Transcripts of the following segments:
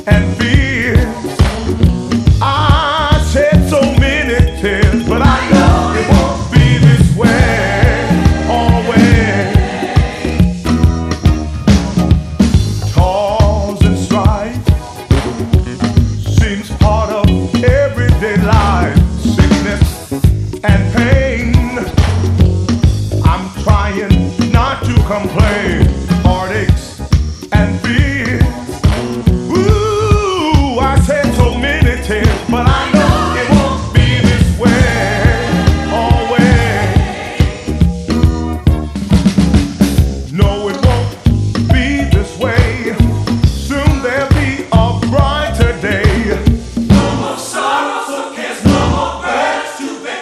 and fears. I shed so many tears, but I know it won't be this way always. Toils and strife seems part of everyday life. Sickness and pain, I'm trying not to complain. Heartaches and fears. Ooh, I said so many tears, but I know it won't be this way always. No, it won't be this way. Soon there'll be a brighter day. No more sorrows or cares, no more burdens to bear.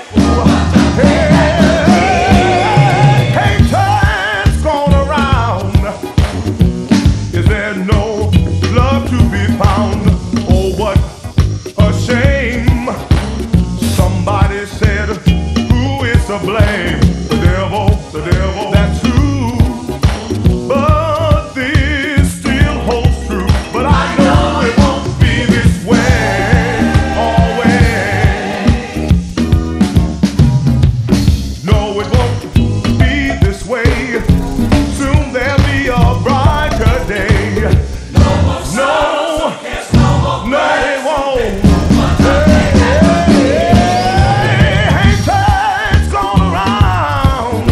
Hey, time's gone around. Is there no love to be found? Oh, what a shame. Somebody said, who is to blame? The devil, that's true. But this still holds true. But I know it won't be this way always. No, it won't be this way. Soon there'll be a brighter day. No more sorrows or cares, no more No, burdens. it won't. Hey, time's gone around.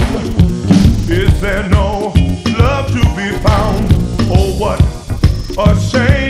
Is there no love to be found? Oh, what a shame.